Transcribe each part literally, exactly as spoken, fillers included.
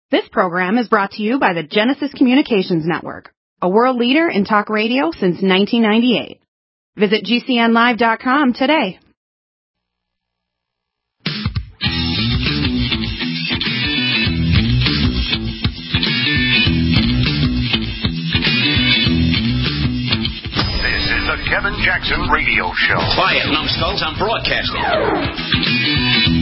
This program is brought to you by the Genesis Communications Network, a world leader in talk radio since nineteen ninety-eight. Visit G C N live dot com today. This is the Kevin Jackson Radio Show. Quiet, numbskulls, I'm broadcasting.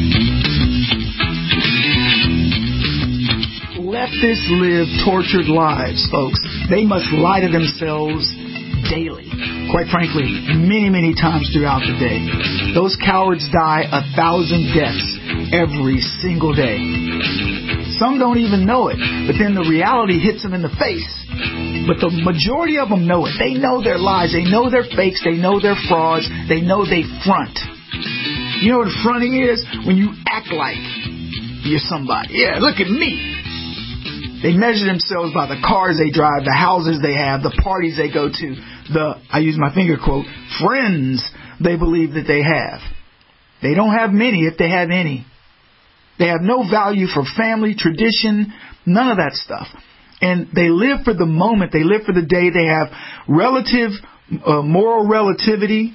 Leftists live tortured lives, folks. They must lie to themselves daily. Quite frankly, many, many times throughout the day. Those cowards die a thousand deaths every single day. Some don't even know it, but then the reality hits them in the face. But the majority of them know it. They know their lies. They know they're fakes. They know they're frauds. They know they front. You know what fronting is? When you act like you're somebody. Yeah, look at me. They measure themselves by the cars they drive, the houses they have, the parties they go to, the, I use my finger quote, friends they believe that they have. They don't have many if they have any. They have no value for family, tradition, none of that stuff. And they live for the moment. They live for the day. They have relative, uh, moral relativity,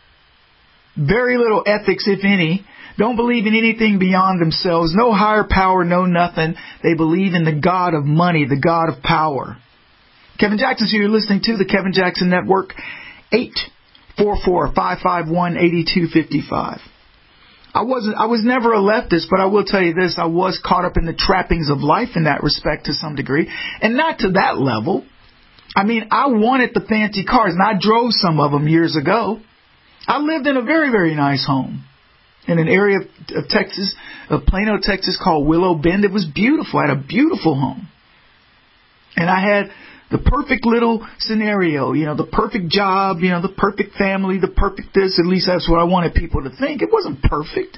very little ethics, if any. Don't believe in anything beyond themselves. No higher power, no nothing. They believe in the God of money, the God of power. Kevin Jackson's here. You're listening to the Kevin Jackson Network. eight four four, five five one, eight two five five. I wasn't, I was never a leftist, but I will tell you this. I was caught up in the trappings of life in that respect to some degree. And not to that level. I mean, I wanted the fancy cars, and I drove some of them years ago. I lived in a very, very nice home in an area of, of Texas, of Plano, Texas, called Willow Bend. It was beautiful. I had a beautiful home. And I had the perfect little scenario, you know, the perfect job, you know, the perfect family, the perfect this. At least that's what I wanted people to think. It wasn't perfect.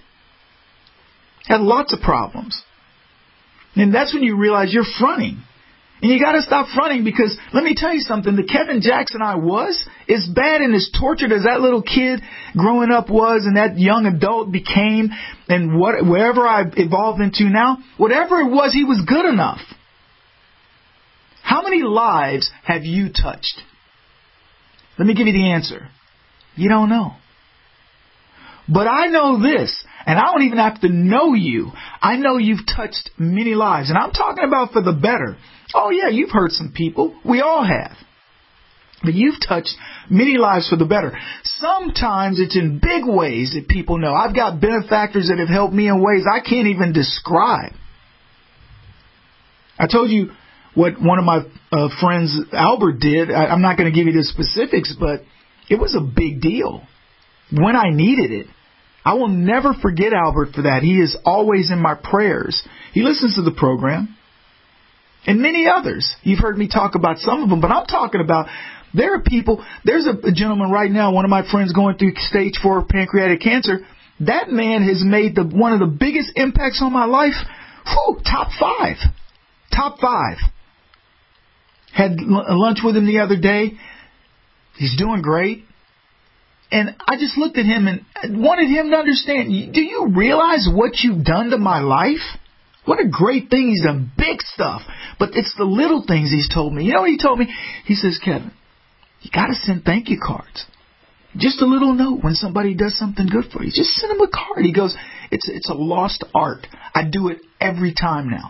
Had lots of problems. And that's when you realize you're fronting. And you got to stop fronting, because let me tell you something. The Kevin Jackson I was, as bad and as tortured as that little kid growing up was, and that young adult became, and what, wherever I evolved into now, whatever it was, he was good enough. How many lives have you touched? Let me give you the answer. You don't know. But I know this, and I don't even have to know you. I know you've touched many lives, and I'm talking about for the better. Oh, yeah, you've hurt some people. We all have. But you've touched many lives for the better. Sometimes it's in big ways that people know. I've got benefactors that have helped me in ways I can't even describe. I told you what one of my uh, friends, Albert, did. I, I'm not going to give you the specifics, but it was a big deal when I needed it. I will never forget Albert for that. He is always in my prayers. He listens to the program. And many others. You've heard me talk about some of them, but I'm talking about, there are people, there's a, a gentleman right now, one of my friends going through stage four pancreatic cancer. That man has made the one of the biggest impacts on my life. Whew, top five. Top five. Had l- lunch with him the other day. He's doing great. And I just looked at him and wanted him to understand, do you realize what you've done to my life? What a great thing. He's done big stuff. But it's the little things he's told me. You know what he told me? He says, Kevin, you got to send thank you cards. Just a little note when somebody does something good for you. Just send them a card. He goes, it's, it's a lost art. I do it every time now.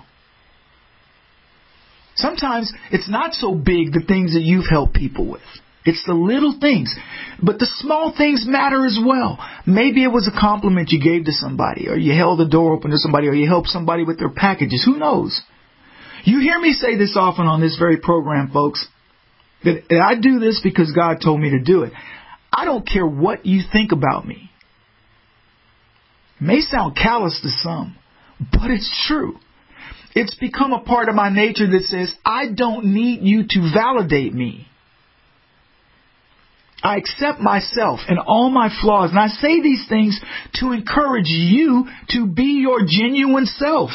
Sometimes it's not so big, the things that you've helped people with. It's the little things. But the small things matter as well. Maybe it was a compliment you gave to somebody, or you held the door open to somebody, or you helped somebody with their packages. Who knows? You hear me say this often on this very program, folks, that I do this because God told me to do it. I don't care what you think about me. It may sound callous to some, but it's true. It's become a part of my nature that says, I don't need you to validate me. I accept myself and all my flaws. And I say these things to encourage you to be your genuine self.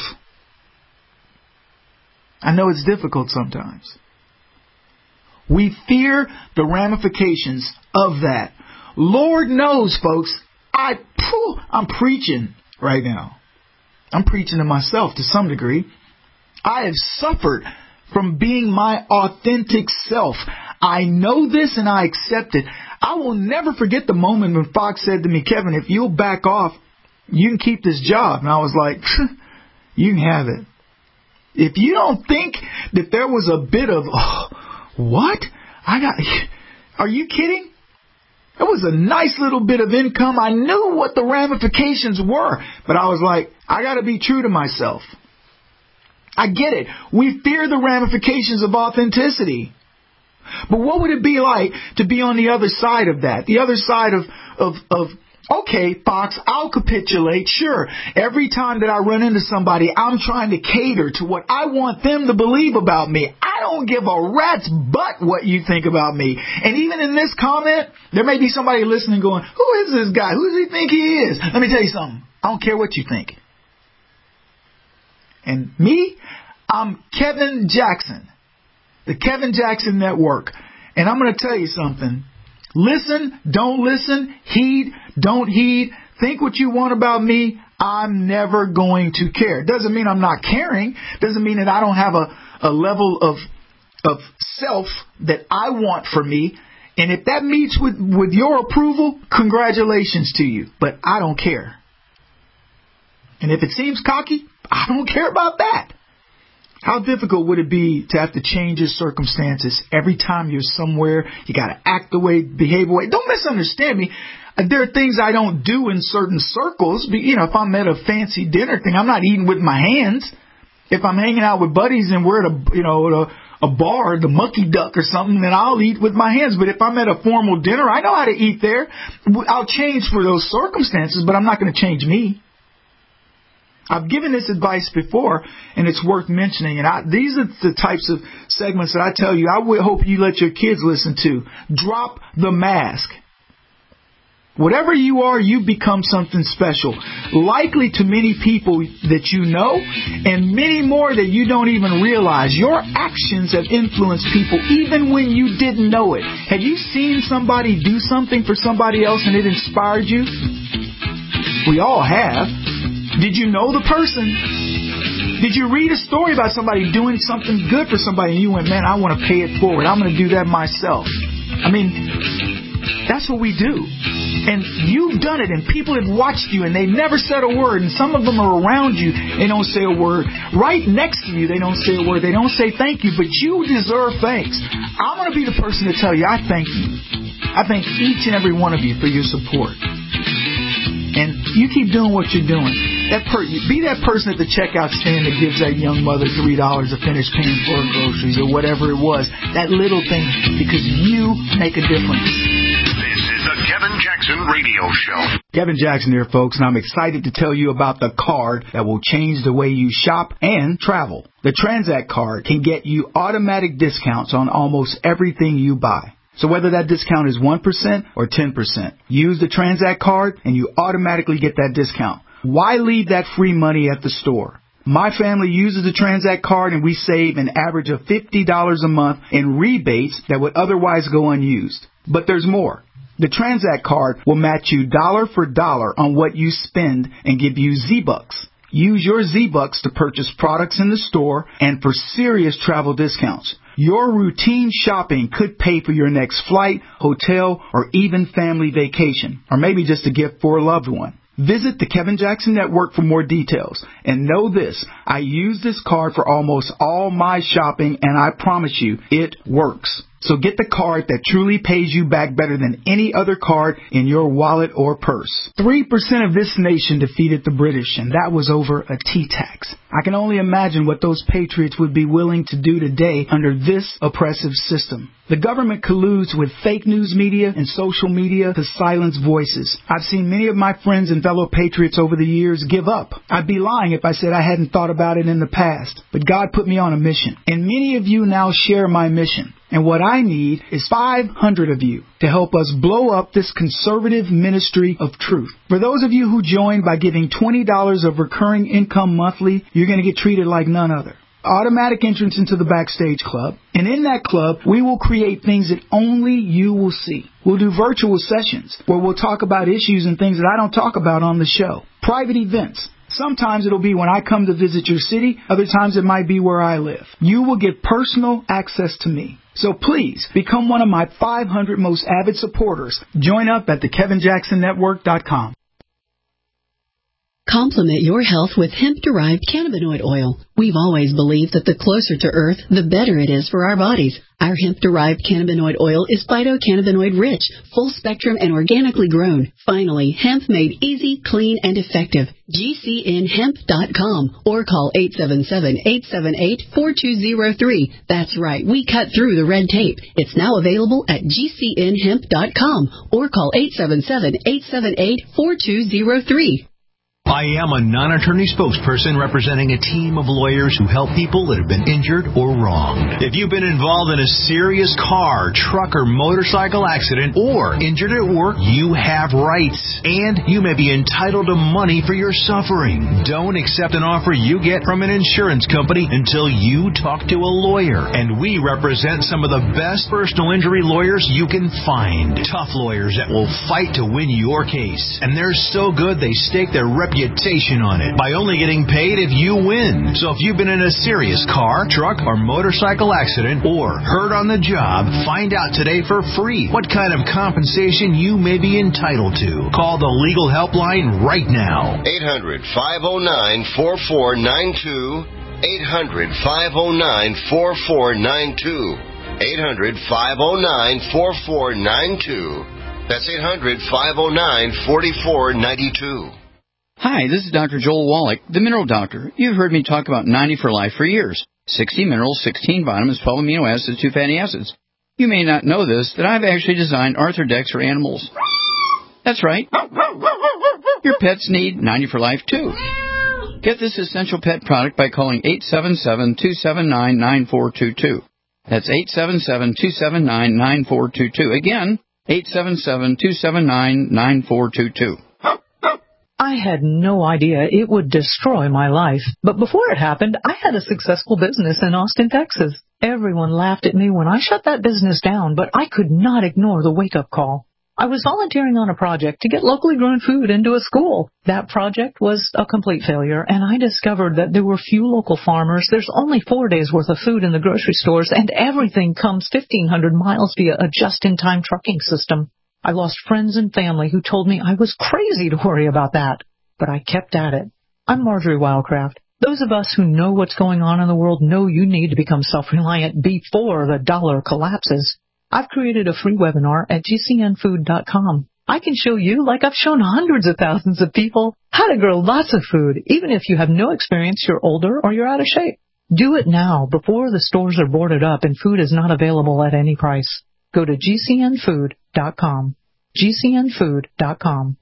I know it's difficult sometimes. We fear the ramifications of that. Lord knows, folks, I, phew, I'm preaching right now. I'm preaching to myself to some degree. I have suffered from being my authentic self. I know this and I accept it. I will never forget the moment when Fox said to me, Kevin, if you'll back off, you can keep this job. And I was like, you can have it. If you don't think that there was a bit of, oh, what? I got, are you kidding? It was a nice little bit of income. I knew what the ramifications were, but I was like, I got to be true to myself. I get it. We fear the ramifications of authenticity. But what would it be like to be on the other side of that? The other side of, of, of okay, Fox, I'll capitulate. Sure, every time that I run into somebody, I'm trying to cater to what I want them to believe about me. I don't give a rat's butt what you think about me. And even in this comment, there may be somebody listening going, who is this guy? Who does he think he is? Let me tell you something. I don't care what you think. And me, I'm Kevin Jackson, the Kevin Jackson Network. And I'm going to tell you something. Listen, don't listen, heed, don't heed, think what you want about me. I'm never going to care. Doesn't mean I'm not caring. Doesn't mean that I don't have a, a level of of self that I want for me. And if that meets with, with your approval, congratulations to you. But I don't care. And if it seems cocky, I don't care about that. How difficult would it be to have to change your circumstances every time you're somewhere? You got to act the way, behave the way. Don't misunderstand me. There are things I don't do in certain circles. You know, if I'm at a fancy dinner thing, I'm not eating with my hands. If I'm hanging out with buddies and we're at a, you know, at a, a bar, the Monkey Duck or something, then I'll eat with my hands. But if I'm at a formal dinner, I know how to eat there. I'll change for those circumstances, but I'm not going to change me. I've given this advice before, and it's worth mentioning. And I, these are the types of segments that I tell you I would hope you let your kids listen to. Drop the mask. Whatever you are, you become something special. Likely to many people that you know, and many more that you don't even realize. Your actions have influenced people even when you didn't know it. Have you seen somebody do something for somebody else and it inspired you? We all have. Did you know the person? Did you read a story about somebody doing something good for somebody and you went, man, I want to pay it forward. I'm going to do that myself. I mean, that's what we do. And you've done it and people have watched you and they never said a word. And some of them are around you. They don't say a word. Right next to you, they don't say a word. They don't say thank you, but you deserve thanks. I'm going to be the person to tell you, I thank you. I thank each and every one of you for your support. And you keep doing what you're doing. That per- be that person at the checkout stand that gives that young mother three dollars to finish paying for her groceries or whatever it was. That little thing, because you make a difference. This is the Kevin Jackson Radio Show. Kevin Jackson here, folks, and I'm excited to tell you about the card that will change the way you shop and travel. The Transact card can get you automatic discounts on almost everything you buy. So whether that discount is one percent or ten percent, use the Transact card and you automatically get that discount. Why leave that free money at the store? My family uses the Transact card and we save an average of fifty dollars a month in rebates that would otherwise go unused. But there's more. The Transact card will match you dollar for dollar on what you spend and give you Z-Bucks. Use your Z-Bucks to purchase products in the store and for serious travel discounts. Your routine shopping could pay for your next flight, hotel, or even family vacation, or maybe just a gift for a loved one. Visit the Kevin Jackson Network for more details. And know this, I use this card for almost all my shopping, and I promise you, it works. So get the card that truly pays you back better than any other card in your wallet or purse. Three percent of this nation defeated the British, and that was over a tea tax. I can only imagine what those patriots would be willing to do today under this oppressive system. The government colludes with fake news media and social media to silence voices. I've seen many of my friends and fellow patriots over the years give up. I'd be lying if I said I hadn't thought about it in the past. But God put me on a mission. And many of you now share my mission. And what I need is five hundred of you to help us blow up this conservative ministry of truth. For those of you who join by giving twenty dollars of recurring income monthly, you're going to get treated like none other. Automatic entrance into the Backstage Club. And in that club, we will create things that only you will see. We'll do virtual sessions where we'll talk about issues and things that I don't talk about on the show. Private events. Sometimes it'll be when I come to visit your city. Other times it might be where I live. You will get personal access to me. So please, become one of my five hundred most avid supporters. Join up at the kevin jackson network dot com. Complement your health with hemp-derived cannabinoid oil. We've always believed that the closer to Earth, the better it is for our bodies. Our hemp-derived cannabinoid oil is phytocannabinoid-rich, full-spectrum, and organically grown. Finally, hemp made easy, clean, and effective. G C N hemp dot com or call eight seven seven, eight seven eight, four two zero three. That's right, we cut through the red tape. It's now available at G C N hemp dot com or call eight seven seven, eight seven eight, four two zero three. I am a non-attorney spokesperson representing a team of lawyers who help people that have been injured or wronged. If you've been involved in a serious car, truck, or motorcycle accident or injured at work, you have rights, and you may be entitled to money for your suffering. Don't accept an offer you get from an insurance company until you talk to a lawyer, and we represent some of the best personal injury lawyers you can find. Tough lawyers that will fight to win your case, and they're so good they stake their reputation on it by only getting paid if you win. So if you've been in a serious car, truck, or motorcycle accident or hurt on the job, find out today for free what kind of compensation you may be entitled to. Call the legal helpline right now. eight hundred, five oh nine, four four nine two. eight hundred, five oh nine, four four nine two. eight hundred, five oh nine, four four nine two. That's eight hundred, five oh nine, four four nine two. Hi, this is Doctor Joel Wallach, the Mineral Doctor. You've heard me talk about ninety for Life for years. sixty minerals, sixteen vitamins, twelve amino acids, two fatty acids. You may not know this, that I've actually designed Arthrodex for animals. That's right. Your pets need ninety for Life, too. Get this essential pet product by calling eight seven seven, two seven nine, nine four two two. That's eight seven seven, two seven nine, nine four two two. Again, eight seven seven, two seven nine, nine four two two. I had no idea it would destroy my life. But before it happened, I had a successful business in Austin, Texas. Everyone laughed at me when I shut that business down, but I could not ignore the wake-up call. I was volunteering on a project to get locally grown food into a school. That project was a complete failure, and I discovered that there were few local farmers. There's only four days' worth of food in the grocery stores, and everything comes fifteen hundred miles via a just-in-time trucking system. I lost friends and family who told me I was crazy to worry about that, but I kept at it. I'm Marjorie Wildcraft. Those of us who know what's going on in the world know you need to become self-reliant before the dollar collapses. I've created a free webinar at G C N food dot com. I can show you, like I've shown hundreds of thousands of people, how to grow lots of food, even if you have no experience, you're older, or you're out of shape. Do it now, before the stores are boarded up and food is not available at any price. Go to G C N food dot com. G C N food dot com.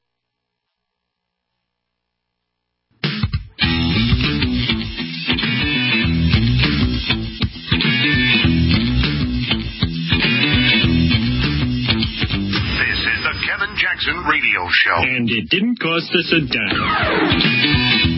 This is the Kevin Jackson Radio Show. And it didn't cost us a dime.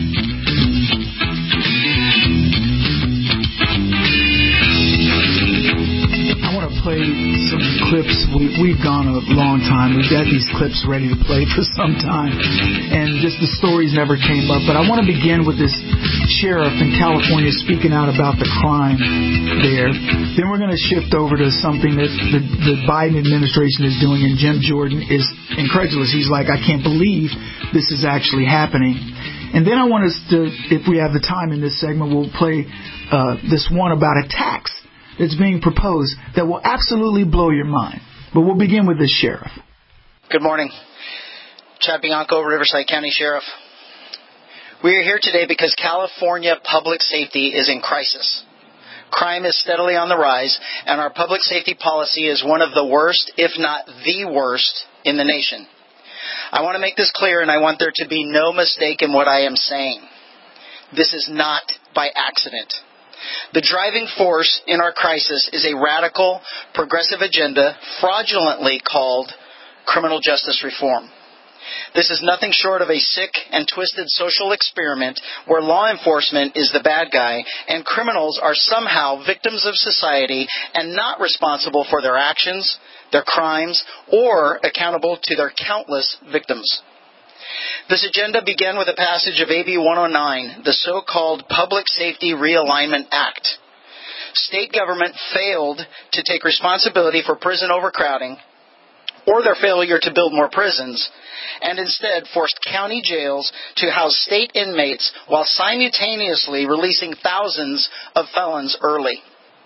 Play some clips. We, we've gone a long time. We've had these clips ready to play for some time, and just the stories never came up. But I want to begin with this sheriff in California speaking out about the crime there. Then we're going to shift over to something that the, the Biden administration is doing, and Jim Jordan is incredulous. He's like, I can't believe this is actually happening. And then I want us to, if we have the time in this segment, we'll play uh, this one about a tax that's being proposed that will absolutely blow your mind. But we'll begin with this sheriff. Good morning. Chad Bianco, Riverside County Sheriff. We are here today because California public safety is in crisis. Crime is steadily on the rise, and our public safety policy is one of the worst, if not the worst, in the nation. I want to make this clear, and I want there to be no mistake in what I am saying. This is not by accident. The driving force in our crisis is a radical, progressive agenda fraudulently called criminal justice reform. This is nothing short of a sick and twisted social experiment where law enforcement is the bad guy and criminals are somehow victims of society and not responsible for their actions, their crimes, or accountable to their countless victims. This agenda began with a passage of A B one oh nine, the so-called Public Safety Realignment Act. State government failed to take responsibility for prison overcrowding or their failure to build more prisons, and instead forced county jails to house state inmates while simultaneously releasing thousands of felons early.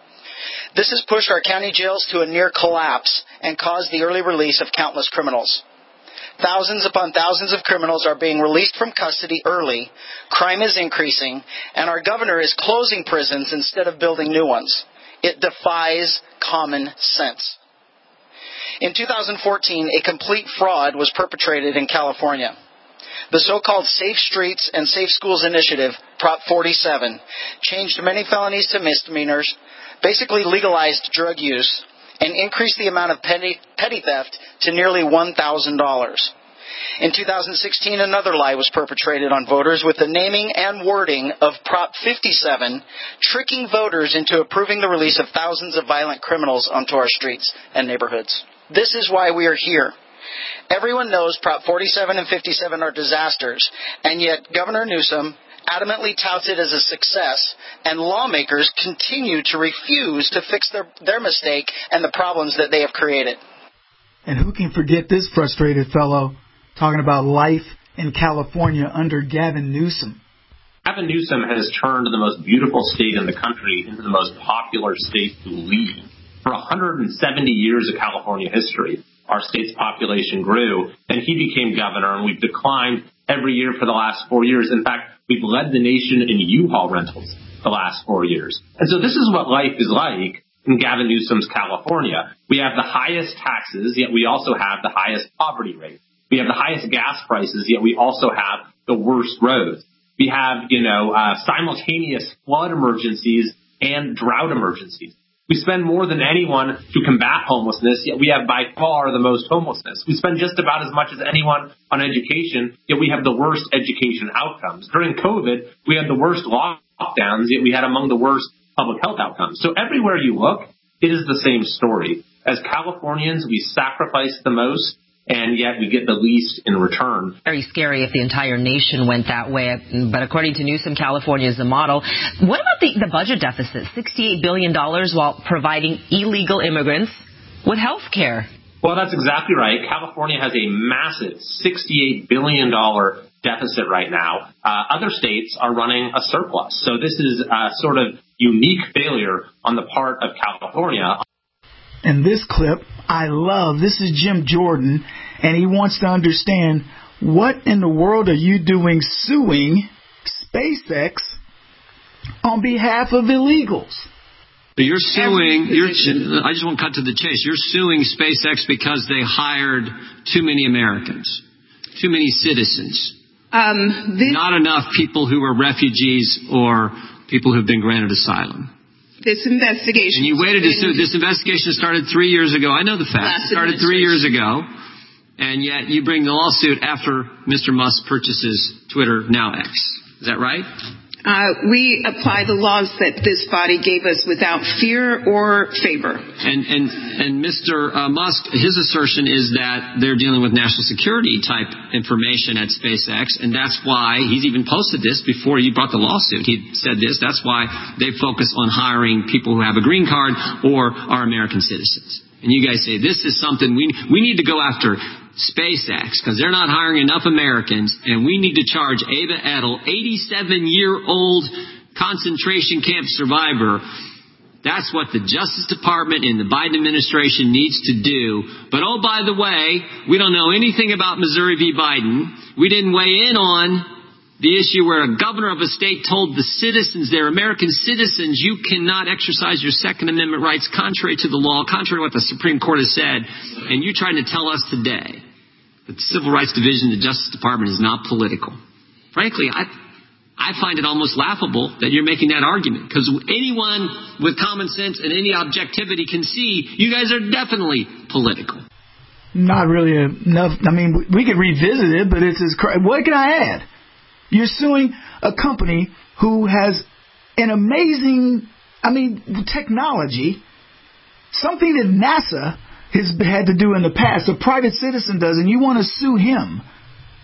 This has pushed our county jails to a near collapse and caused the early release of countless criminals. Thousands upon thousands of criminals are being released from custody early, crime is increasing, and our governor is closing prisons instead of building new ones. It defies common sense. In two thousand fourteen, a complete fraud was perpetrated in California. The so-called Safe Streets and Safe Schools Initiative, Prop forty-seven, changed many felonies to misdemeanors, basically legalized drug use, and increased the amount of petty, petty theft to nearly one thousand dollars. In two thousand sixteen, another lie was perpetrated on voters with the naming and wording of Prop fifty-seven, tricking voters into approving the release of thousands of violent criminals onto our streets and neighborhoods. This is why we are here. Everyone knows Prop forty-seven and fifty-seven are disasters, and yet Governor Newsom adamantly touts it as a success, and lawmakers continue to refuse to fix their, their mistake and the problems that they have created. And who can forget this frustrated fellow talking about life in California under Gavin Newsom? Gavin Newsom has turned the most beautiful state in the country into the most popular state to lead. For one hundred seventy years of California history, our state's population grew, and he became governor, and we've declined every year for the last four years. In fact, we've led the nation in U-Haul rentals the last four years. And so this is what life is like in Gavin Newsom's California. We have the highest taxes, yet we also have the highest poverty rate. We have the highest gas prices, yet we also have the worst roads. We have, you know, uh, simultaneous flood emergencies and drought emergencies. We spend more than anyone to combat homelessness, yet we have by far the most homelessness. We spend just about as much as anyone on education, yet we have the worst education outcomes. During COVID, we had the worst lockdowns, yet we had among the worst public health outcomes. So everywhere you look, it is the same story. As Californians, we sacrifice the most, and yet we get the least in return. Very scary if the entire nation went that way. But according to Newsom, California is the model. What about the, the budget deficit? sixty-eight billion dollars while providing illegal immigrants with health care. Well, that's exactly right. California has a massive sixty-eight billion dollars deficit right now. Uh, other states are running a surplus. So this is a sort of unique failure on the part of California. And this clip, I love. This is Jim Jordan, and he wants to understand, what in the world are you doing suing SpaceX on behalf of illegals? So you're suing, you're, I just won't cut to the chase. You're suing SpaceX because they hired too many Americans, too many citizens. Um, this, Not enough people who are refugees or people who've been granted asylum. This investigation. And you waited to sue. This investigation started three years ago. I know the facts. It started three years ago. And yet you bring the lawsuit after Mister Musk purchases Twitter, now X. Is that right? Uh, we apply the laws that this body gave us without fear or favor. And and and Mister Uh, Musk, his assertion is that they're dealing with national security type information at SpaceX, and that's why he's even posted this before you brought the lawsuit. He said this. That's why they focus on hiring people who have a green card or are American citizens. And you guys say this is something we we need to go after SpaceX because they're not hiring enough Americans, and we need to charge Ava Edel, eighty-seven-year-old concentration camp survivor. That's what the Justice Department and the Biden administration needs to do. But, oh, by the way, we don't know anything about Missouri v. Biden. We didn't weigh in on the issue where a governor of a state told the citizens, they're American citizens, you cannot exercise your Second Amendment rights contrary to the law, contrary to what the Supreme Court has said. And you're trying to tell us today that the Civil Rights Division of the Justice Department is not political. Frankly, I I find it almost laughable that you're making that argument, because anyone with common sense and any objectivity can see you guys are definitely political. Not really enough. I mean, we could revisit it, but it's as cra- what can I add? You're suing a company who has an amazing, I mean, technology, something that NASA has had to do in the past, a private citizen does, and you want to sue him.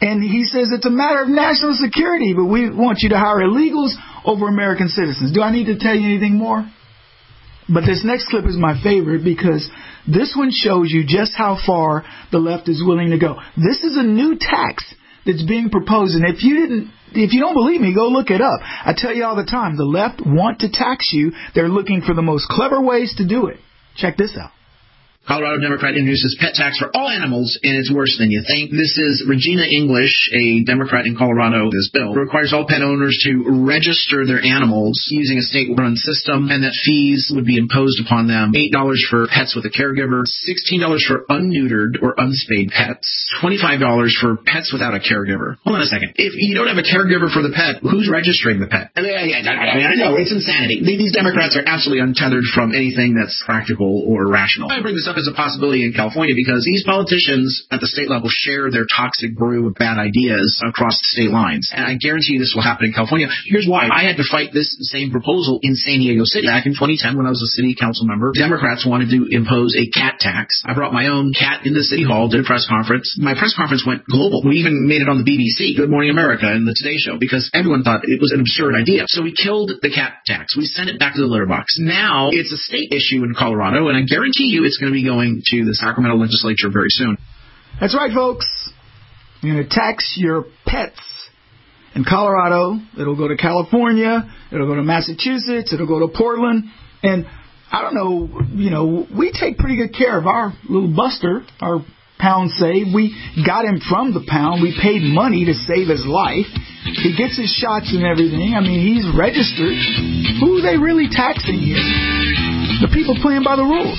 And he says it's a matter of national security, but we want you to hire illegals over American citizens. Do I need to tell you anything more? But this next clip is my favorite because this one shows you just how far the left is willing to go. This is a new tax that's being proposed, and if you didn't, if you don't believe me, go look it up. I tell you all the time, the left want to tax you. They're looking for the most clever ways to do it. Check this out. Colorado Democrat introduces pet tax for all animals, and it's worse than you think. This is Regina English, a Democrat in Colorado. This bill requires all pet owners to register their animals using a state-run system, and that fees would be imposed upon them. eight dollars for pets with a caregiver, sixteen dollars for unneutered or unspayed pets, twenty-five dollars for pets without a caregiver. Hold on a second. If you don't have a caregiver for the pet, who's registering the pet? I mean, I, I, I know, it's insanity. These Democrats are absolutely untethered from anything that's practical or rational. I bring this up as a possibility in California because these politicians at the state level share their toxic brew of bad ideas across the state lines. And I guarantee you this will happen in California. Here's why. I had to fight this same proposal in San Diego City. Back in twenty ten when I was a city council member, Democrats wanted to impose a cat tax. I brought my own cat into City Hall, did a press conference. My press conference went global. We even made it on the B B C, Good Morning America, and the Today Show because everyone thought it was an absurd idea. So we killed the cat tax. We sent it back to the litter box. Now it's a state issue in Colorado, and I guarantee you it's going to be going to the Sacramento legislature very soon. That's right, folks. You're going to tax your pets. In Colorado, it'll go to California, it'll go to Massachusetts, it'll go to Portland, and I don't know, you know, we take pretty good care of our little Buster, our Pound Save. We got him from the pound. We paid money to save his life. He gets his shots and everything. I mean, he's registered. Who are they really taxing here? The people playing by the rules.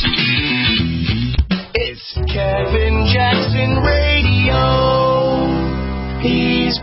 It's Kevin Jackson Radio. He's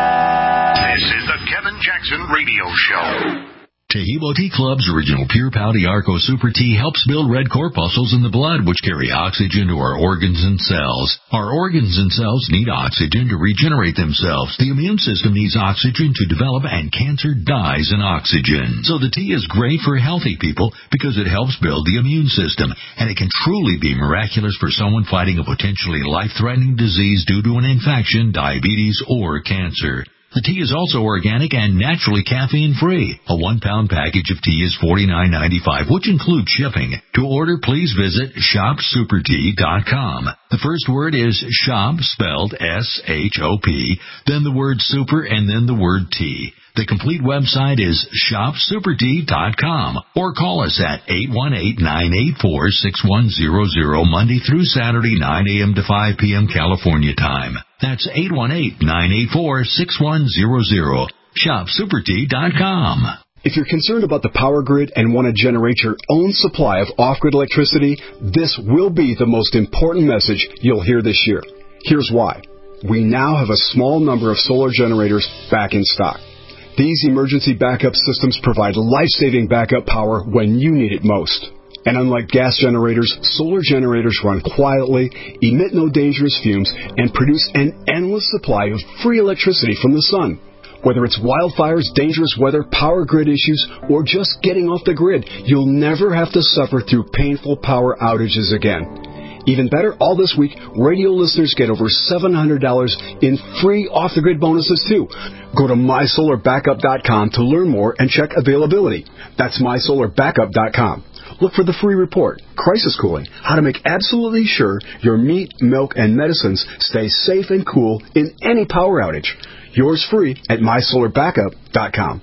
black. This is the Kevin Jackson Radio Show. Tehebo Tea Club's original Pure Pouty Arco Super Tea helps build red corpuscles in the blood, which carry oxygen to our organs and cells. Our organs and cells need oxygen to regenerate themselves. The immune system needs oxygen to develop, and cancer dies in oxygen. So the tea is great for healthy people because it helps build the immune system, and it can truly be miraculous for someone fighting a potentially life-threatening disease due to an infection, diabetes, or cancer. The tea is also organic and naturally caffeine-free. A one-pound package of tea is forty-nine ninety-five, which includes shipping. To order, please visit shop super tea dot com. The first word is shop, spelled S H O P, then the word super, and then the word tea. The complete website is shop super tea dot com, or call us at eight one eight, nine eight four, six one zero zero Monday through Saturday, nine a.m. to five p.m. California time. That's eight one eight, nine eight four, six one zero zero. shop super tea dot com. If you're concerned about the power grid and want to generate your own supply of off-grid electricity, this will be the most important message you'll hear this year. Here's why. We now have a small number of solar generators back in stock. These emergency backup systems provide life-saving backup power when you need it most. And unlike gas generators, solar generators run quietly, emit no dangerous fumes, and produce an endless supply of free electricity from the sun. Whether it's wildfires, dangerous weather, power grid issues, or just getting off the grid, you'll never have to suffer through painful power outages again. Even better, all this week, radio listeners get over seven hundred dollars in free off-the-grid bonuses, too. Go to my solar backup dot com to learn more and check availability. That's my solar backup dot com. Look for the free report, Crisis Cooling, how to make absolutely sure your meat, milk, and medicines stay safe and cool in any power outage. Yours free at my solar backup dot com.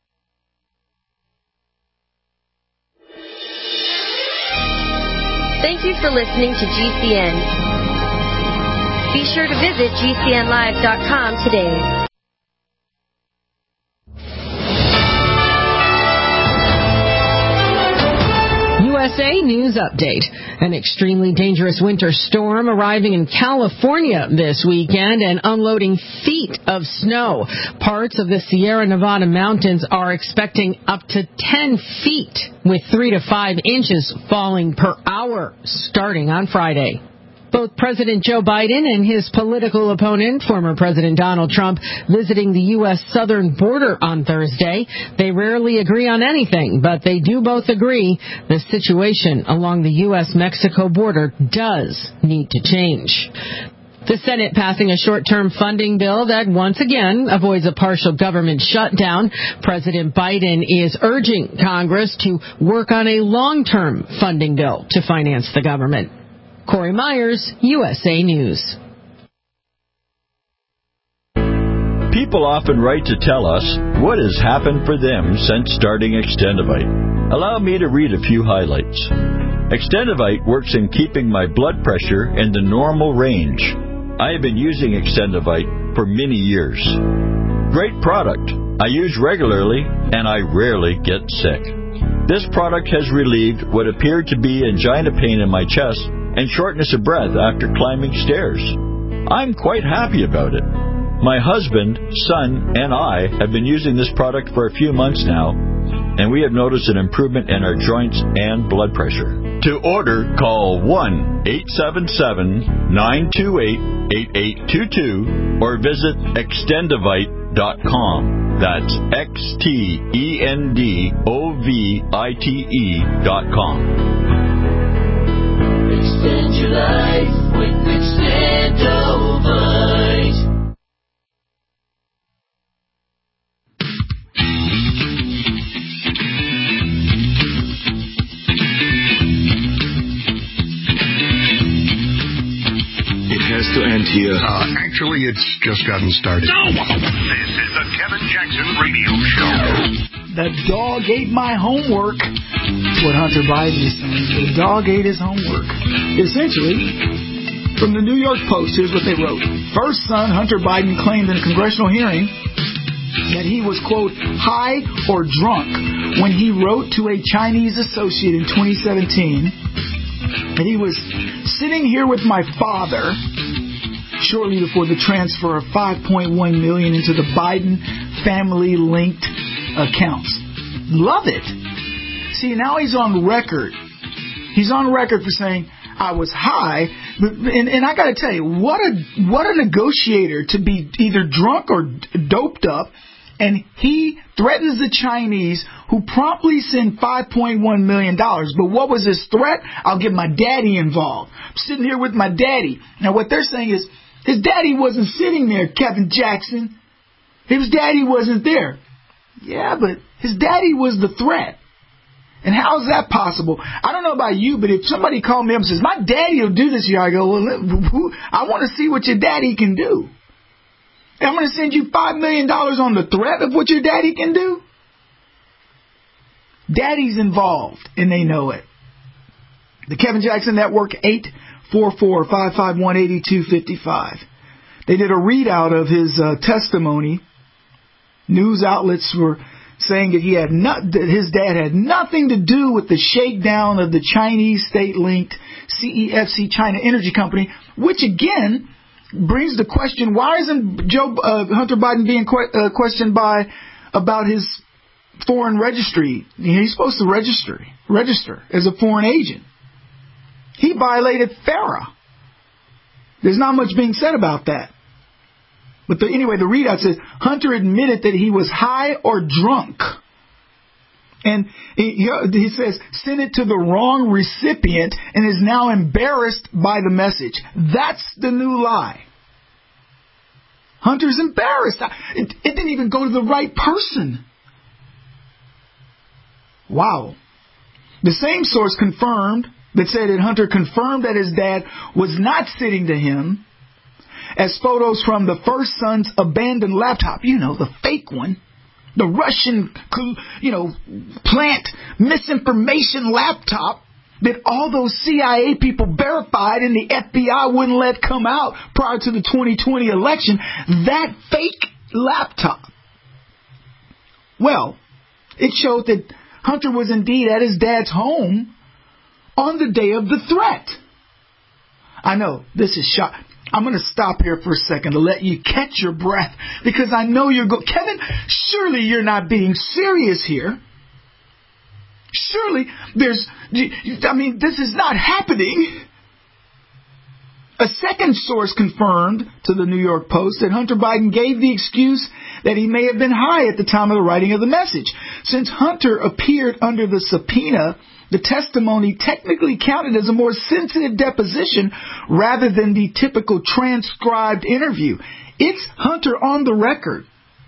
Thank you for listening to G C N. Be sure to visit G C N live dot com today. U S A News Update. An extremely dangerous winter storm arriving in California this weekend and unloading feet of snow. Parts of the Sierra Nevada mountains are expecting up to ten feet, with three to five inches falling per hour starting on Friday. Both President Joe Biden and his political opponent, former President Donald Trump, visiting the U S southern border on Thursday. They rarely agree on anything, but they do both agree the situation along the U S Mexico border does need to change. The Senate passing a short-term funding bill that once again avoids a partial government shutdown. President Biden is urging Congress to work on a long-term funding bill to finance the government. Corey Myers, U S A News. People often write to tell us what has happened for them since starting Extendivite. Allow me to read a few highlights. Extendivite works in keeping my blood pressure in the normal range. I have been using Extendivite for many years. Great product. I use regularly and I rarely get sick. This product has relieved what appeared to be angina pain in my chest and shortness of breath after climbing stairs. I'm quite happy about it. My husband, son, and I have been using this product for a few months now, and we have noticed an improvement in our joints and blood pressure. To order, call one eight seven seven, nine two eight, eight eight two two or visit extendivite dot com. That's X T E N D O V I T E dot com. Extend your life with Extendivite. To end here. Uh, actually, it's just gotten started. No! This is the Kevin Jackson Radio Show. The dog ate my homework. That's what Hunter Biden is saying. The dog ate his homework. Essentially, from the New York Post, here's what they wrote. First son, Hunter Biden, claimed in a congressional hearing that he was, quote, high or drunk when he wrote to a Chinese associate in twenty seventeen that he was sitting here with my father shortly before the transfer of five point one million dollars into the Biden family-linked accounts. Love it. See, now he's on record. He's on record for saying, I was high. And, and I got to tell you, what a what a negotiator to be either drunk or doped up. And he threatens the Chinese, who promptly send five point one million dollars. But what was his threat? I'll get my daddy involved. I'm sitting here with my daddy. Now, what they're saying is, his daddy wasn't sitting there, Kevin Jackson. His daddy wasn't there. Yeah, but his daddy was the threat. And how is that possible? I don't know about you, but if somebody called me up and says, my daddy will do this here, I go, well, who, I want to see what your daddy can do. And I'm going to send you five million dollars on the threat of what your daddy can do? Daddy's involved, and they know it. The Kevin Jackson Network, eight four four, five five one, eight two five five. They did a readout of his uh, testimony. News outlets were saying that he had not, that his dad had nothing to do with the shakedown of the Chinese state-linked C E F C China Energy Company, which again brings the question: why isn't Joe uh, Hunter Biden being que- uh, questioned by about his foreign registry? He's supposed to register register as a foreign agent. He violated FARA. There's not much being said about that. But the, anyway, the readout says Hunter admitted that he was high or drunk. And he, he says, sent it to the wrong recipient and is now embarrassed by the message. That's the new lie. Hunter's embarrassed. It, it didn't even go to the right person. Wow. The same source confirmed, that said that Hunter confirmed that his dad was not sitting to him, as photos from the first son's abandoned laptop, you know, the fake one, the Russian, you know, plant misinformation laptop that all those C I A people verified and the F B I wouldn't let come out prior to the twenty twenty election, that fake laptop. Well, it showed that Hunter was indeed at his dad's home on the day of the threat. I know, this is shock. I'm going to stop here for a second to let you catch your breath, because I know you're going, Kevin, surely you're not being serious here. Surely there's, I mean, this is not happening. A second source confirmed to the New York Post that Hunter Biden gave the excuse that he may have been high at the time of the writing of the message. Since Hunter appeared under the subpoena, the testimony technically counted as a more sensitive deposition rather than the typical transcribed interview. It's Hunter on the record.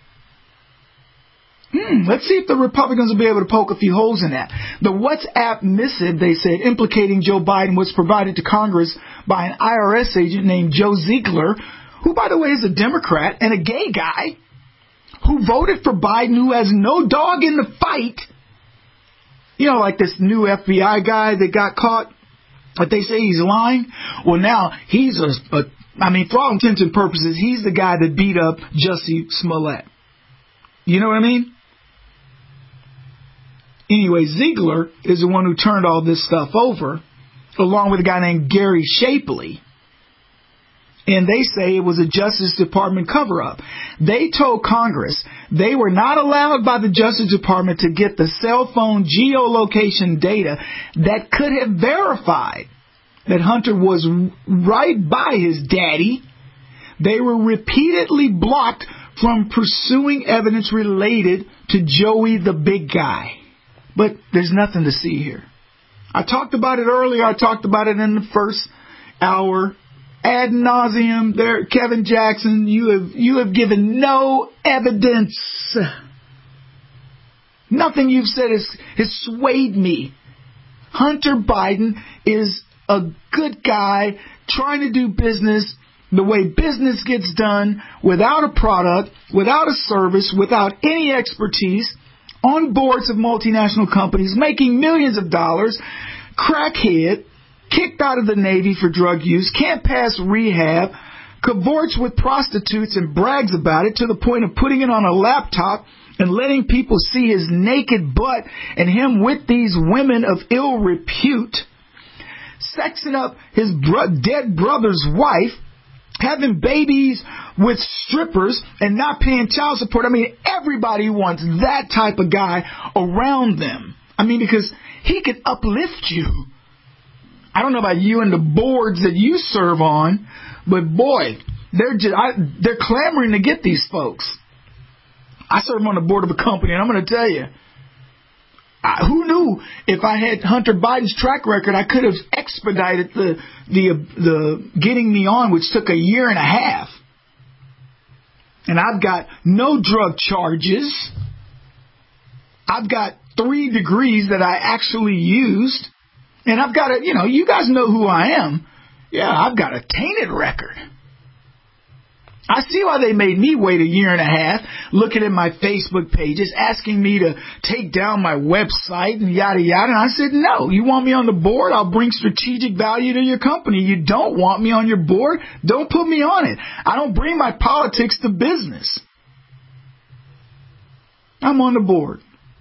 Hmm, let's see if the Republicans will be able to poke a few holes in that. The WhatsApp missive, they said, implicating Joe Biden was provided to Congress by an I R S agent named Joe Ziegler, who, by the way, is a Democrat and a gay guy who voted for Biden, who has no dog in the fight. You know, like this new F B I guy that got caught, but they say he's lying. Well, now he's a, a I mean, for all intents and purposes, he's the guy that beat up Jussie Smollett. You know what I mean? Anyway, Ziegler is the one who turned all this stuff over, along with a guy named Gary Shapley. And they say it was a Justice Department cover-up. They told Congress they were not allowed by the Justice Department to get the cell phone geolocation data that could have verified that Hunter was right by his daddy. They were repeatedly blocked from pursuing evidence related to Joey the big guy. But there's nothing to see here. I talked about it earlier. I talked about it in the first hour. Ad nauseum there, Kevin Jackson, you have you have given no evidence. Nothing you've said has, has swayed me. Hunter Biden is a good guy trying to do business the way business gets done, without a product, without a service, without any expertise, on boards of multinational companies, making millions of dollars, crackhead, kicked out of the Navy for drug use, can't pass rehab, cavorts with prostitutes and brags about it to the point of putting it on a laptop and letting people see his naked butt and him with these women of ill repute, sexing up his bro- dead brother's wife, having babies with strippers and not paying child support. I mean, everybody wants that type of guy around them. I mean, because he could uplift you. I don't know about you and the boards that you serve on, but boy, they're just, I, they're clamoring to get these folks. I serve on the board of a company, and I'm going to tell you, I, who knew if I had Hunter Biden's track record, I could have expedited the the the getting me on, which took a year and a half. And I've got no drug charges. I've got three degrees that I actually used. And I've got a, you know, you guys know who I am. Yeah, I've got a tainted record. I see why they made me wait a year and a half, looking at my Facebook pages, asking me to take down my website and yada yada. And I said, no, you want me on the board? I'll bring strategic value to your company. You don't want me on your board? Don't put me on it. I don't bring my politics to business. I'm on the board.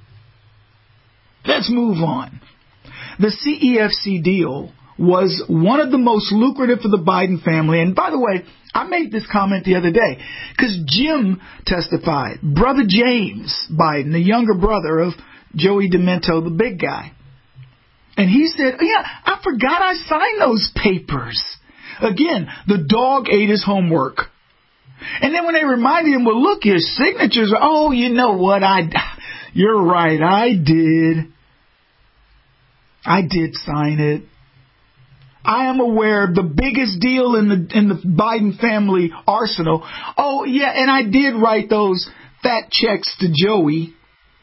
Let's move on. The C E F C deal was one of the most lucrative for the Biden family. And by the way, I made this comment the other day because Jim testified, brother James Biden, the younger brother of Joey Demento, the big guy. And he said, yeah, I forgot I signed those papers. Again, the dog ate his homework. And then when they reminded him, well, look, your signatures are, oh, you know what? I, you're right. I did. I did sign it. I am aware of the biggest deal in the in the Biden family arsenal. Oh, yeah, and I did write those fat checks to Joey.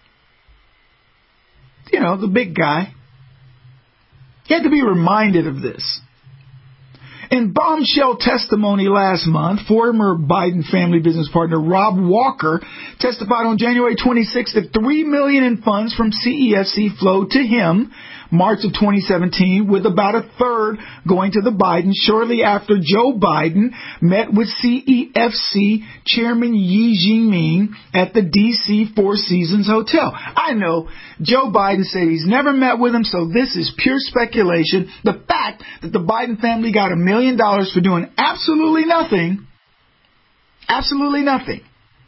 You know, the big guy. He had to be reminded of this. In bombshell testimony last month, former Biden family business partner Rob Walker testified on January twenty-sixth that three million dollars in funds from C E F C flowed to him March of twenty seventeen, with about a third going to the Bidens shortly after Joe Biden met with C E F C Chairman Xi Jinping at the D C Four Seasons Hotel. I know Joe Biden said he's never met with him, so this is pure speculation. The fact that the Biden family got a million dollars for doing absolutely nothing, absolutely nothing.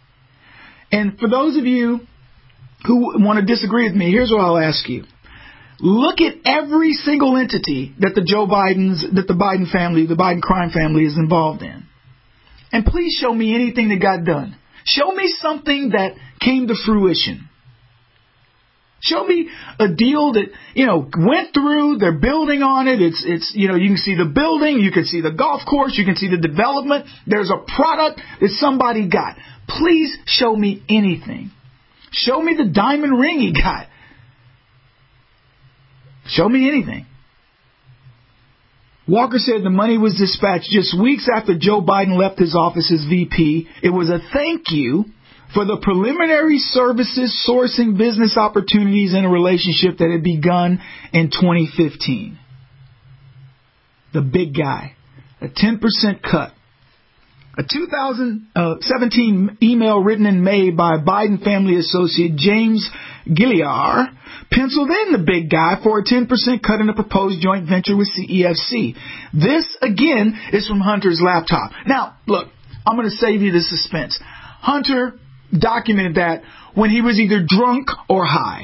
And for those of you who want to disagree with me, here's what I'll ask you. Look at every single entity that the Joe Bidens, that the Biden family, the Biden crime family is involved in. And please show me anything that got done. Show me something that came to fruition. Show me a deal that, you know, went through, they're building on it. It's, it's, you know, you can see the building, you can see the golf course, you can see the development. There's a product that somebody got. Please show me anything. Show me the diamond ring he got. Show me anything. Walker said the money was dispatched just weeks after Joe Biden left his office as V P. It was a thank you for the preliminary services sourcing business opportunities in a relationship that had begun in twenty fifteen. The big guy. A ten percent cut. A two thousand seventeen email written in May by Biden family associate James Gilliar penciled in the big guy for a ten percent cut in a proposed joint venture with C E F C. This, again, is from Hunter's laptop. Now, look, I'm going to save you the suspense. Hunter documented that when he was either drunk or high.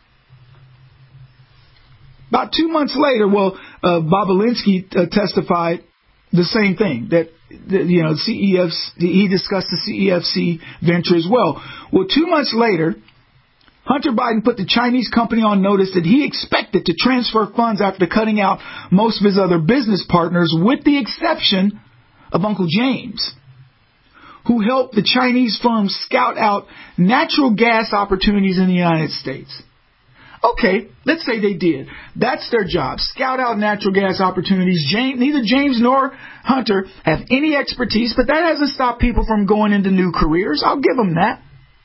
About two months later, well, uh, Bobulinski uh, testified the same thing, that, that you know, C E F C, he discussed the C E F C venture as well. Well, two months later, Hunter Biden put the Chinese company on notice that he expected to transfer funds after cutting out most of his other business partners, with the exception of Uncle James, who helped the Chinese firm scout out natural gas opportunities in the United States. Okay, let's say they did. That's their job. Scout out natural gas opportunities. James, neither James nor Hunter have any expertise, but that hasn't stopped people from going into new careers. I'll give them that.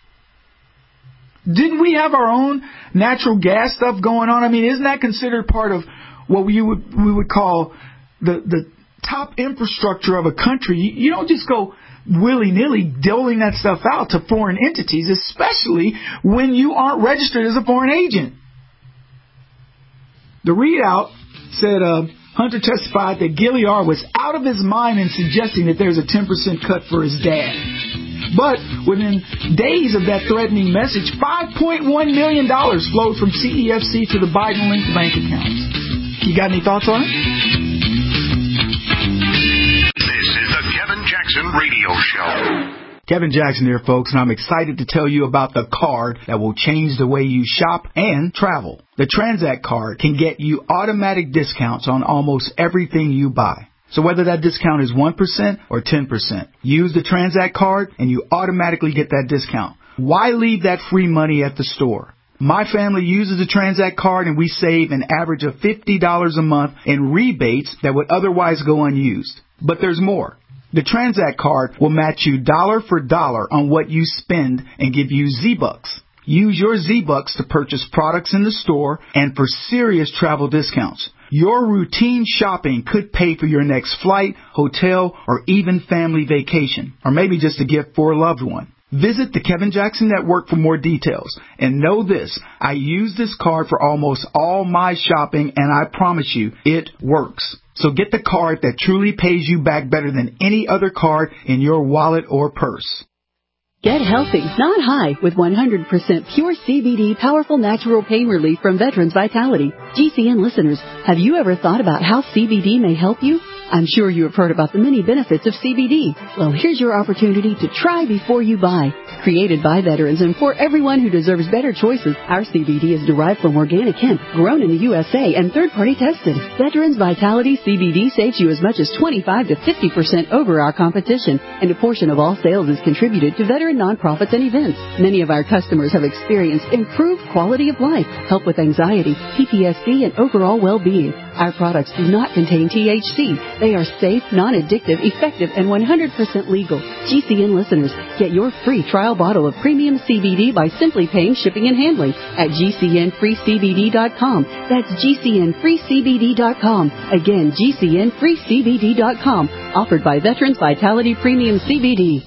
Didn't we have our own natural gas stuff going on? I mean, isn't that considered part of what we would we would call the the top infrastructure of a country? You, you don't just go willy-nilly doling that stuff out to foreign entities, especially when you aren't registered as a foreign agent. The readout said uh, Hunter testified that Gilliar was out of his mind in suggesting that there's a ten percent cut for his dad. But within days of that threatening message, five point one million dollars flowed from C E F C to the Biden-linked bank accounts. You got any thoughts on it? This is the Kevin Jackson Radio Show. Kevin Jackson here, folks, and I'm excited to tell you about the card that will change the way you shop and travel. The Transact card can get you automatic discounts on almost everything you buy. So whether that discount is one percent or ten percent, use the Transact card and you automatically get that discount. Why leave that free money at the store? My family uses the Transact card and we save an average of fifty dollars a month in rebates that would otherwise go unused. But there's more. The Transact card will match you dollar for dollar on what you spend and give you Z-Bucks. Use your Z-Bucks to purchase products in the store and for serious travel discounts. Your routine shopping could pay for your next flight, hotel, or even family vacation, or maybe just a gift for a loved one. Visit the Kevin Jackson Network for more details. And know this, I use this card for almost all my shopping, and I promise you, it works. So get the card that truly pays you back better than any other card in your wallet or purse. Get healthy, not high, with one hundred percent pure C B D powerful natural pain relief from Veterans Vitality. G C N listeners, have you ever thought about how C B D may help you? I'm sure you have heard about the many benefits of C B D. Well, here's your opportunity to try before you buy. Created by veterans and for everyone who deserves better choices, our C B D is derived from organic hemp, grown in the U S A and third-party tested. Veterans Vitality C B D saves you as much as twenty-five to fifty percent over our competition, and a portion of all sales is contributed to veteran nonprofits and events. Many of our customers have experienced improved quality of life, help with anxiety, P T S D, and overall well-being. Our products do not contain T H C. They are safe, non-addictive, effective, and one hundred percent legal. G C N listeners, get your free trial bottle of premium C B D by simply paying shipping and handling at G C N free C B D dot com. That's G C N free C B D dot com. Again, G C N free C B D dot com. Offered by Veterans Vitality Premium C B D.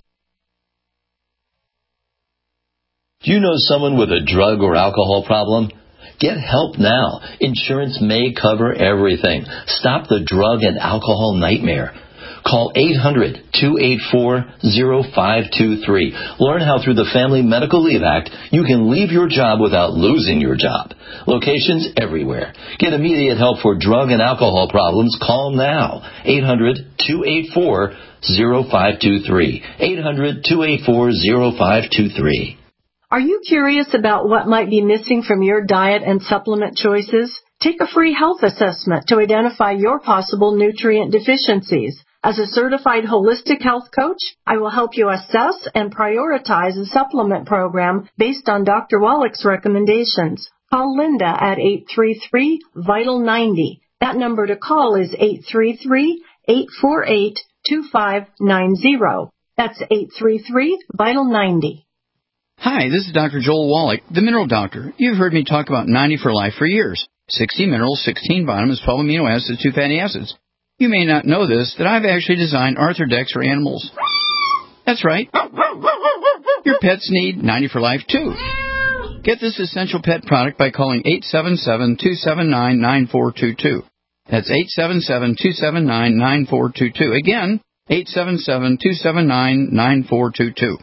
Do you know someone with a drug or alcohol problem? Get help now. Insurance may cover everything. Stop the drug and alcohol nightmare. Call eight hundred, two eight four, zero five two three. Learn how through the Family Medical Leave Act you can leave your job without losing your job. Locations everywhere. Get immediate help for drug and alcohol problems. Call now. eight hundred, two eight four, zero five two three. eight hundred, two eight four, zero five two three. Are you curious about what might be missing from your diet and supplement choices? Take a free health assessment to identify your possible nutrient deficiencies. As a certified holistic health coach, I will help you assess and prioritize a supplement program based on Doctor Wallach's recommendations. Call Linda at eight three three, vital ninety. That number to call is eight three three, eight four eight, two five nine zero. That's eight three three, vital ninety. Hi, this is Doctor Joel Wallach, the Mineral Doctor. You've heard me talk about ninety for Life for years. sixty minerals, sixteen vitamins, twelve amino acids, two fatty acids. You may not know this, that I've actually designed Arthrodex for animals. That's right. Your pets need ninety for Life, too. Get this essential pet product by calling eight seven seven, two seven nine, nine four two two. That's eight seven seven, two seven nine, nine four two two. Again, eight seven seven, two seven nine, nine four two two.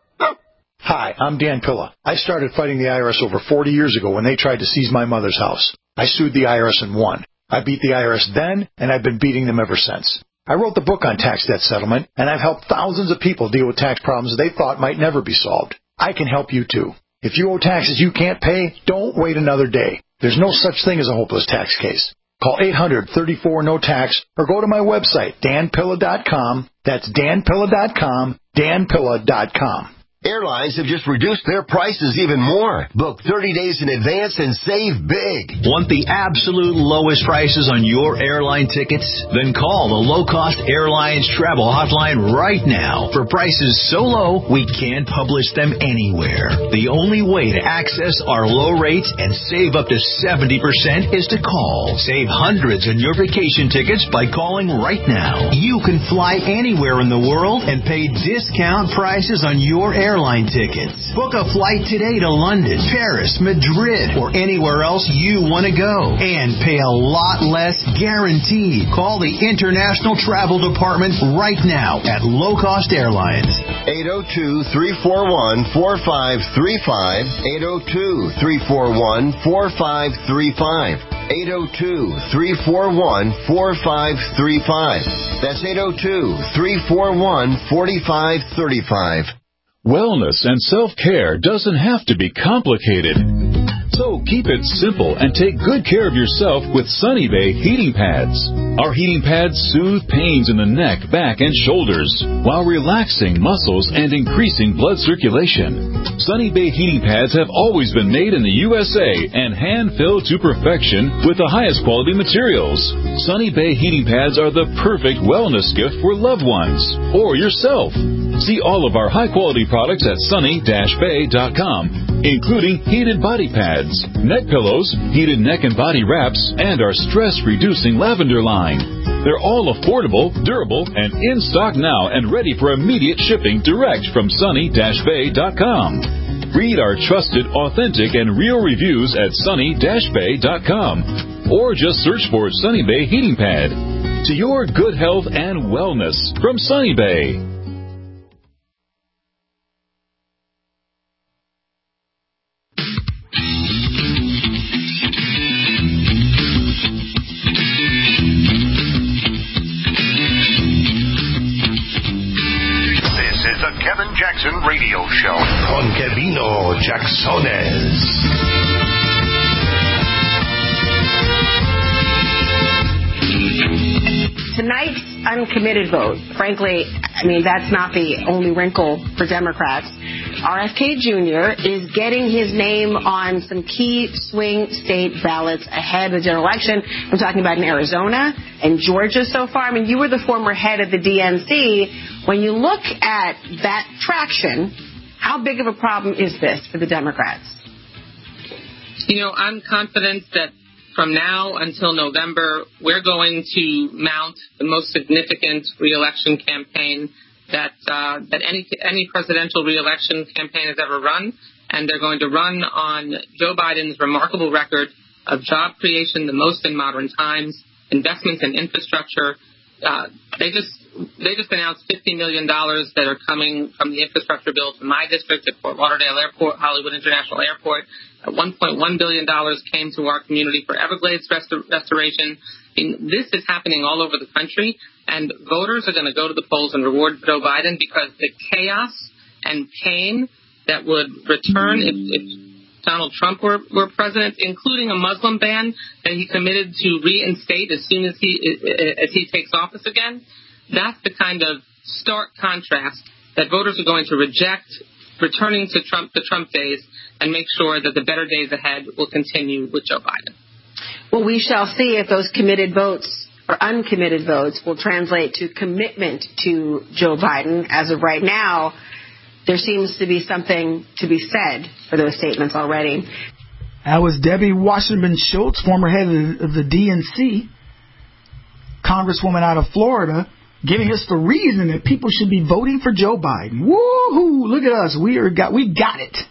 Hi, I'm Dan Pilla. I started fighting the I R S over forty years ago when they tried to seize my mother's house. I sued the I R S and won. I beat the I R S then, and I've been beating them ever since. I wrote the book on tax debt settlement, and I've helped thousands of people deal with tax problems they thought might never be solved. I can help you, too. If you owe taxes you can't pay, don't wait another day. There's no such thing as a hopeless tax case. Call eight hundred, thirty-four, no tax or go to my website, dan pilla dot com. That's dan pilla dot com, dan pilla dot com. Airlines have just reduced their prices even more. Book thirty days in advance and save big. Want the absolute lowest prices on your airline tickets? Then call the Low Cost Airlines Travel Hotline right now. For prices so low, we can't publish them anywhere. The only way to access our low rates and save up to seventy percent is to call. Save hundreds on your vacation tickets by calling right now. You can fly anywhere in the world and pay discount prices on your airline Airline tickets. Book a flight today to London, Paris, Madrid, or anywhere else you want to go. And pay a lot less guaranteed. Call the International Travel Department right now at Low Cost Airlines. eight oh two, three four one, four five three five. eight oh two, three four one, four five three five. eight oh two, three four one, four five three five. That's eight oh two, three four one, four five three five. Wellness and self-care doesn't have to be complicated. So keep it simple and take good care of yourself with Sunny Bay heating pads. Our heating pads soothe pains in the neck, back, and shoulders while relaxing muscles and increasing blood circulation. Sunny Bay heating pads have always been made in the U S A and hand-filled to perfection with the highest quality materials. Sunny Bay heating pads are the perfect wellness gift for loved ones or yourself. See all of our high-quality products at sunny dash bay dot com, including heated body pads, neck pillows, heated neck and body wraps, and our stress-reducing lavender line. They're all affordable, durable, and in stock now and ready for immediate shipping direct from sunny dash bay dot com. Read our trusted, authentic, and real reviews at sunny dash bay dot com or just search for Sunny Bay Heating Pad. To your good health and wellness from Sunny Bay. Kevin Jackson Radio Show. Con Kevino Jacksones. Tonight's uncommitted vote, frankly, I mean, that's not the only wrinkle for Democrats. R F K Junior is getting his name on some key swing state ballots ahead of the general election. I'm talking about in Arizona and Georgia so far. I mean, you were the former head of the D N C. When you look at that traction, how big of a problem is this for the Democrats? You know, I'm confident that from now until November, we're going to mount the most significant reelection campaign that uh, that any any presidential reelection campaign has ever run, and they're going to run on Joe Biden's remarkable record of job creation, the most in modern times, investments in infrastructure. Uh, they just they just announced fifty million dollars that are coming from the infrastructure bill to my district at Fort Lauderdale Airport, Hollywood International Airport. one point one billion dollars came to our community for Everglades restor- restoration. I mean, this is happening all over the country, and voters are going to go to the polls and reward Joe Biden because the chaos and pain that would return if, if Donald Trump were, were president, including a Muslim ban that he committed to reinstate as soon as he as he takes office again, that's the kind of stark contrast that voters are going to reject, returning to Trump the Trump days, and make sure that the better days ahead will continue with Joe Biden. Well, we shall see if those committed votes or uncommitted votes will translate to commitment to Joe Biden. As of right now, there seems to be something to be said for those statements already. That was Debbie Wasserman Schultz, former head of the D N C, congresswoman out of Florida, giving us the reason that people should be voting for Joe Biden. Woo-hoo! Look at us. We are got we got it.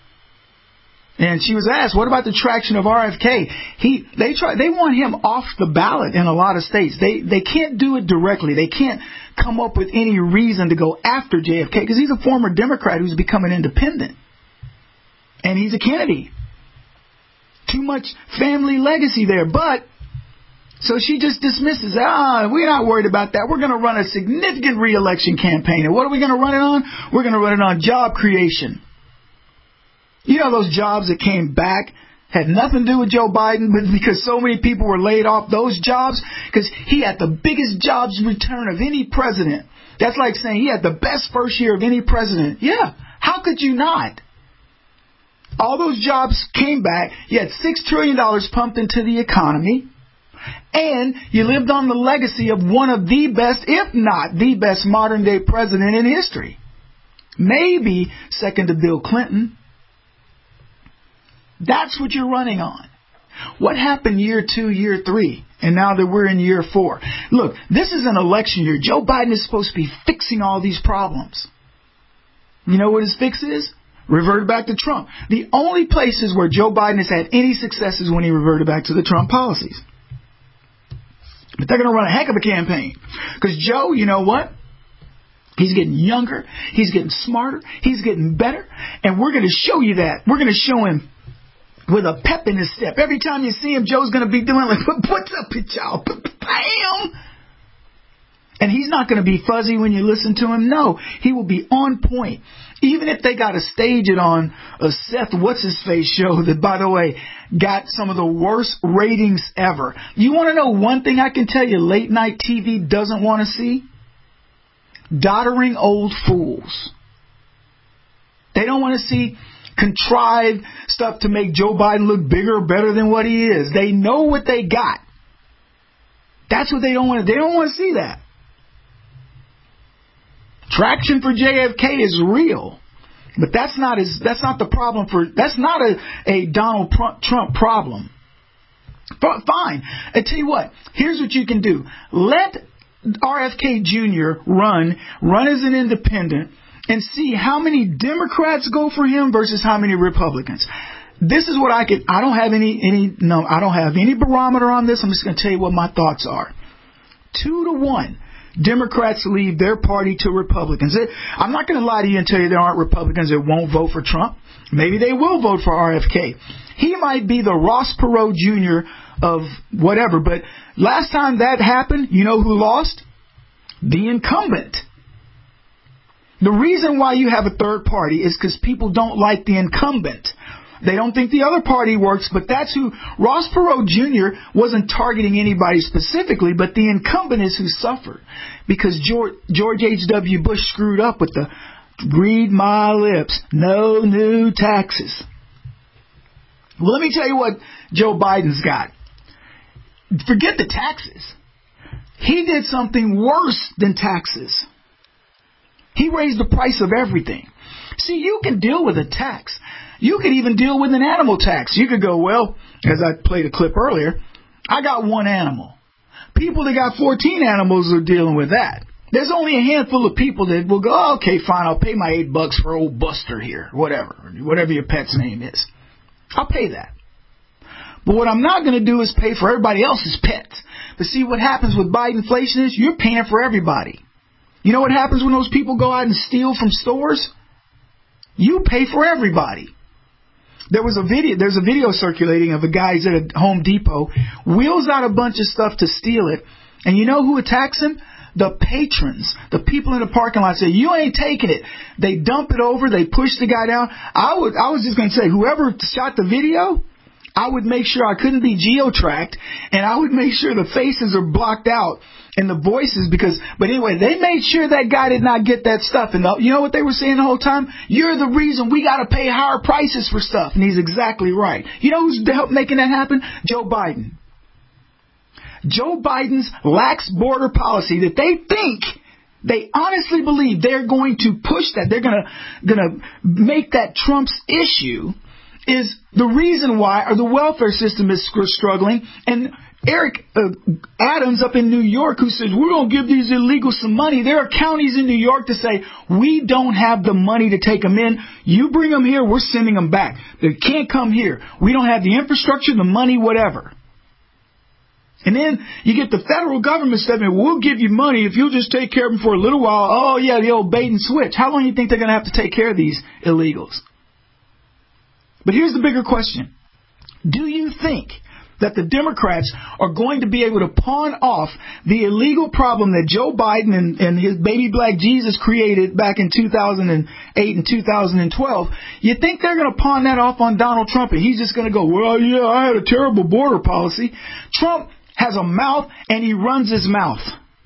And she was asked, what about the traction of R F K? He, they try, they want him off the ballot in a lot of states. They, they can't do it directly. They can't come up with any reason to go after J F K because he's a former Democrat who's become an independent. And he's a Kennedy. Too much family legacy there. But, so she just dismisses, ah, we're not worried about that. We're going to run a significant re-election campaign. And what are we going to run it on? We're going to run it on job creation. You know, those jobs that came back had nothing to do with Joe Biden, but because so many people were laid off, those jobs, because he had the biggest jobs return of any president. That's like saying he had the best first year of any president. Yeah, how could you not? All those jobs came back. You had six trillion dollars pumped into the economy, and you lived on the legacy of one of the best, if not the best, modern-day president in history. Maybe second to Bill Clinton. That's what you're running on. What happened year two, year three, and now that we're in year four? Look, this is an election year. Joe Biden is supposed to be fixing all these problems. You know what his fix is? Revert back to Trump. The only places where Joe Biden has had any success is when he reverted back to the Trump policies. But they're going to run a heck of a campaign. Because Joe, you know what? He's getting younger. He's getting smarter. He's getting better. And we're going to show you that. We're going to show him with a pep in his step. Every time you see him, Joe's going to be doing like, what's up with y'all? Bam! And he's not going to be fuzzy when you listen to him. No, he will be on point. Even if they got to stage it on a Seth What's-His-Face show that, by the way, got some of the worst ratings ever. You want to know one thing I can tell you late night T V doesn't want to see? Doddering old fools. They don't want to see contrived stuff to make Joe Biden look bigger or better than what he is. They know what they got. That's what they don't want to. They don't want to see that. Traction for J F K is real, but that's not his, that's not the problem for. That's not a, a Donald Trump problem. But fine. I tell you what. Here's what you can do. Let R F K Junior run, run as an independent, and see how many Democrats go for him versus how many Republicans. This is what I could. I don't have any any no. I don't have any barometer on this. I'm just going to tell you what my thoughts are. Two to one, Democrats leave their party to Republicans. I'm not going to lie to you and tell you there aren't Republicans that won't vote for Trump. Maybe they will vote for R F K. He might be the Ross Perot Junior of whatever. But last time that happened, you know who lost? The incumbent. The reason why you have a third party is because people don't like the incumbent. They don't think the other party works, but that's who... Ross Perot Junior wasn't targeting anybody specifically, but the incumbent is who suffered. Because George, George H W. Bush screwed up with the read my lips, no new taxes. Well, let me tell you what Joe Biden's got. Forget the taxes. He did something worse than taxes. He raised the price of everything. See, you can deal with a tax. You could even deal with an animal tax. You could go, well, as I played a clip earlier, I got one animal. People that got fourteen animals are dealing with that. There's only a handful of people that will go, oh, okay, fine, I'll pay my eight bucks for old Buster here, whatever, whatever your pet's name is. I'll pay that. But what I'm not going to do is pay for everybody else's pets. But see, what happens with Bidenflation is you're paying for everybody. You know what happens when those people go out and steal from stores? You pay for everybody. There was a video, there's a video circulating of a guy who's at a Home Depot, wheels out a bunch of stuff to steal it, and you know who attacks him? The patrons, the people in the parking lot say, you ain't taking it. They dump it over, they push the guy down. I would, I was just going to say, whoever shot the video, I would make sure I couldn't be geo-tracked, and I would make sure the faces are blocked out and the voices, because, but anyway, they made sure that guy did not get that stuff. And the, you know what they were saying the whole time? You're the reason we got to pay higher prices for stuff. And he's exactly right. You know who's helped making that happen? Joe Biden. Joe Biden's lax border policy that they think, they honestly believe they're going to push that, they're going to going to make that Trump's issue, is the reason why, or the welfare system is struggling. And Eric uh, Adams up in New York, who says, we're going to give these illegals some money. There are counties in New York to say, we don't have the money to take them in. You bring them here, we're sending them back. They can't come here. We don't have the infrastructure, the money, whatever. And then you get the federal government stepping, we'll give you money if you'll just take care of them for a little while. Oh, yeah, the old bait and switch. How long do you think they're going to have to take care of these illegals? But here's the bigger question. Do you think that the Democrats are going to be able to pawn off the illegal problem that Joe Biden and, and his baby black Jesus created back in two thousand eight and two thousand twelve? You think they're going to pawn that off on Donald Trump and he's just going to go, well, yeah, I had a terrible border policy. Trump has a mouth and he runs his mouth.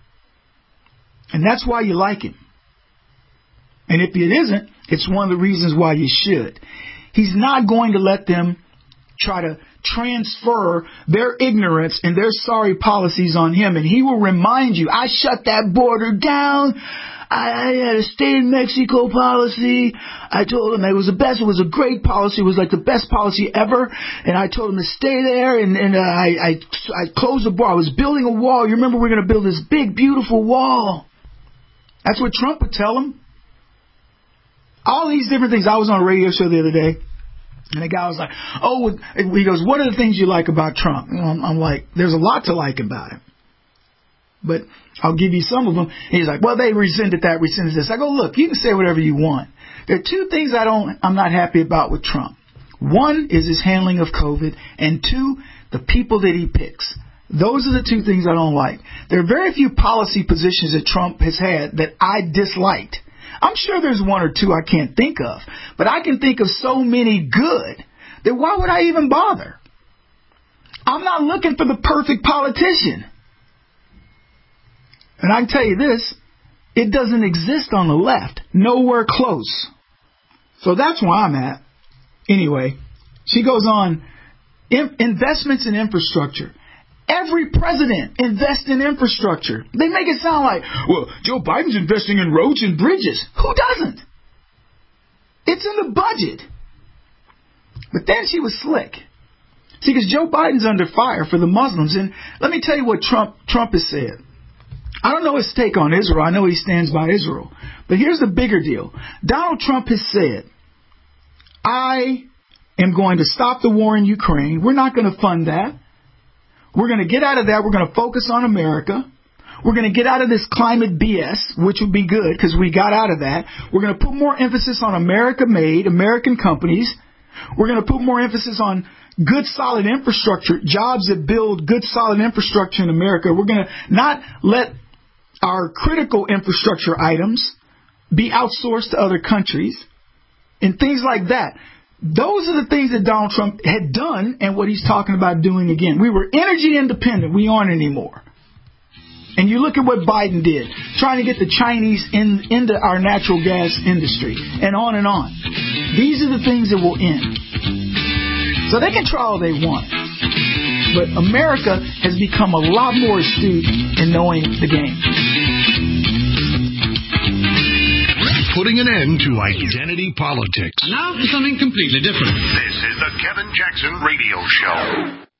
And that's why you like him. And if it isn't, it's one of the reasons why you should. He's not going to let them try to transfer their ignorance and their sorry policies on him. And he will remind you, I shut that border down. I, I had a stay in Mexico policy. I told him it was the best. It was a great policy. It was like the best policy ever. And I told him to stay there. And, and uh, I, I, I closed the border. I was building a wall. You remember we we're going to build this big, beautiful wall. That's what Trump would tell him. All these different things. I was on a radio show the other day, and the guy was like, oh, he goes, what are the things you like about Trump? And I'm, I'm like, there's a lot to like about him, but I'll give you some of them. And he's like, well, they resented that, resented this. I go, look, you can say whatever you want. There are two things I don't, I'm not happy about with Trump. One is his handling of COVID, and two, the people that he picks. Those are the two things I don't like. There are very few policy positions that Trump has had that I disliked. I'm sure there's one or two I can't think of, but I can think of so many good that why would I even bother? I'm not looking for the perfect politician. And I can tell you this, it doesn't exist on the left, nowhere close. So that's where I'm at. Anyway, she goes on, in- investments in infrastructure. Every president invests in infrastructure. They make it sound like, well, Joe Biden's investing in roads and bridges. Who doesn't? It's in the budget. But then she was slick. See, because Joe Biden's under fire for the Muslims. And let me tell you what Trump Trump has said. I don't know his take on Israel. I know he stands by Israel. But here's the bigger deal. Donald Trump has said, I am going to stop the war in Ukraine. We're not going to fund that. We're going to get out of that. We're going to focus on America. We're going to get out of this climate B S, which would be good because we got out of that. We're going to put more emphasis on America-made, American companies. We're going to put more emphasis on good, solid infrastructure, jobs that build good, solid infrastructure in America. We're going to not let our critical infrastructure items be outsourced to other countries and things like that. Those are the things that Donald Trump had done and what he's talking about doing again. We were energy independent. We aren't anymore. And you look at what Biden did, trying to get the Chinese in, into our natural gas industry and on and on. These are the things that will end. So they can try all they want. But America has become a lot more astute in knowing the game. Putting an end to identity politics. Now for something completely different. This is the Kevin Jackson Radio Show.